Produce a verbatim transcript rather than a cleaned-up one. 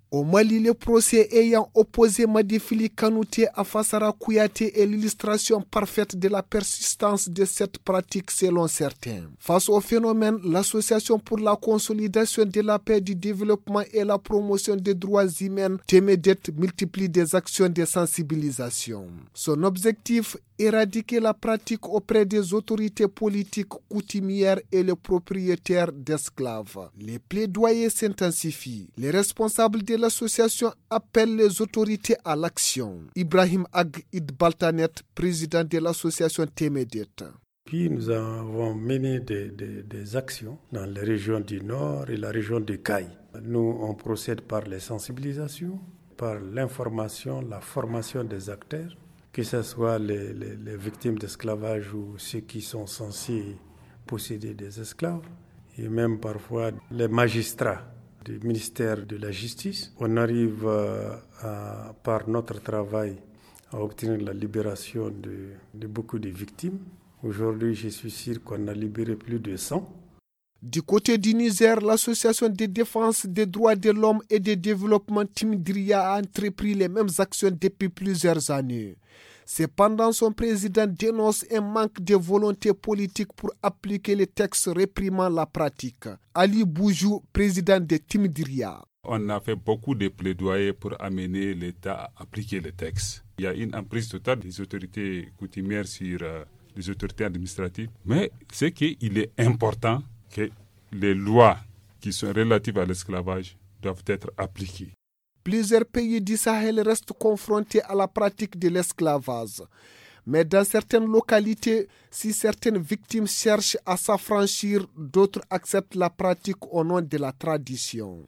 Au Mali, le procès ayant opposé Madifili Kanouté à Fassara Kouyaté est l'illustration parfaite de la persistance de cette pratique selon certains. Face au phénomène, l'Association pour la consolidation de la paix, du développement et la promotion des droits humains, Témédet, multiplie des actions de sensibilisation. Son objectif, éradiquer la pratique auprès des autorités politiques coutumières et les propriétaires d'esclaves. Les plaidoyers s'intensifient. Les responsables de l'association appellent les autorités à l'action. Ibrahim Ag Idbaltanet, président de l'association Témédet. Puis nous avons mené des, des, des actions dans les régions du Nord et la région de Caille. Nous, on procède par les sensibilisations, par l'information, la formation des acteurs, que ce soit les, les, les victimes d'esclavage ou ceux qui sont censés posséder des esclaves, et même parfois les magistrats du ministère de la Justice. On arrive à, par notre travail à obtenir la libération de, de beaucoup de victimes. Aujourd'hui, je suis sûr qu'on a libéré plus de cent. Du côté du Niger, l'association de défense des droits de l'homme et de développement Timidria a entrepris les mêmes actions depuis plusieurs années. Cependant, son président dénonce un manque de volonté politique pour appliquer les textes réprimant la pratique. Ali Boujou, président de Timidria. On a fait beaucoup de plaidoyers pour amener l'État à appliquer les textes. Il y a une emprise totale des autorités coutumières sur euh, les autorités administratives. Mais c'est qu'il est important que les lois qui sont relatives à l'esclavage doivent être appliquées. Plusieurs pays du Sahel restent confrontés à la pratique de l'esclavage. Mais dans certaines localités, si certaines victimes cherchent à s'affranchir, d'autres acceptent la pratique au nom de la tradition.